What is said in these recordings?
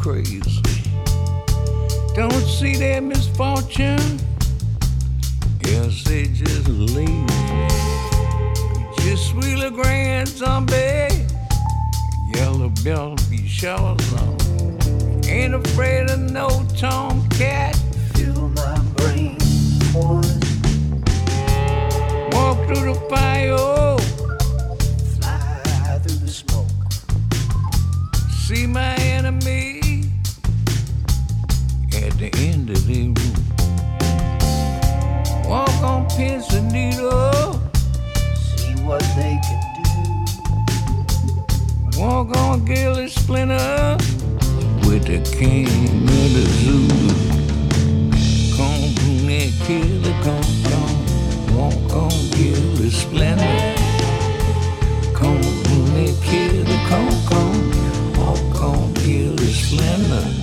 crazy. Don't see their misfortune. Yes, they just lazy. Just wheel a grand zombie. Yellow bill be shells on. Ain't afraid of no tomcat. Fill my brain, boys. Walk through the fire. Fly through the smoke. See my enemy at the end of the room. Walk on pins and needles. See what they can do. Walk on Gilly Splinter with the king of the zoo. Come brunette, kill the come. Walk on Gilly Splinter. Come brunette, kill the come. Walk on Gilly Splinter.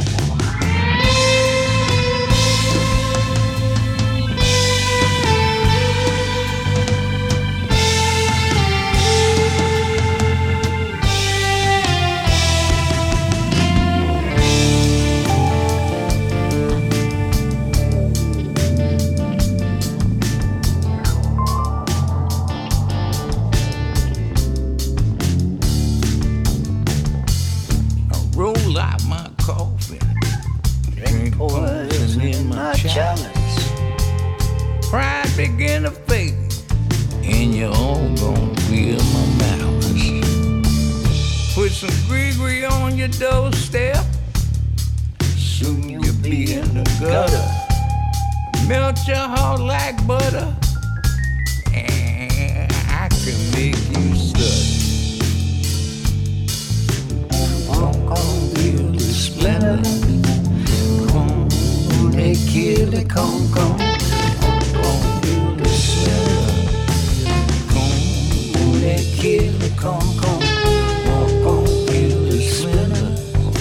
Roll out my coffee, drink poison in my chalice. Pride begin to fade, and you're all gonna feel my malice. Put some Gree on your doorstep, soon you'll be in the gutter. Melt your heart like butter, and I can make you stutter. Walk on Gilly Splinter. Come, they kill it, come. Walk on Gilly Splinter. Come, they kill it, come. Walk on Gilly Splinter.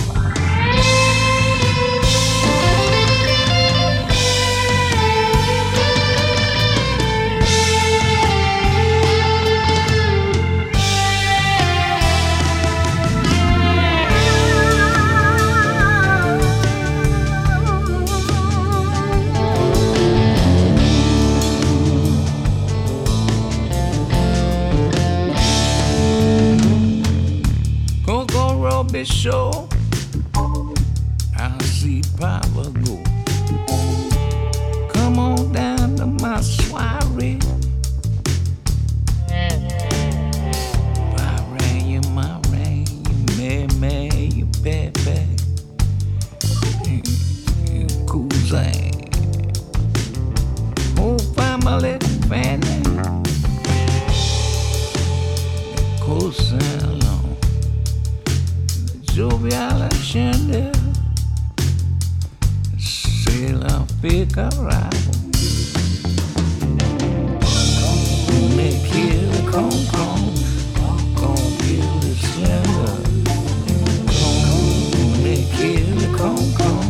Be sure I see power go. Come on down to my soiree. My rain, you pepe, you cousin, whole family, fanny, cousin. Jovial scende, se la fica bravo. Me kill con, kill the slender. Me kill con.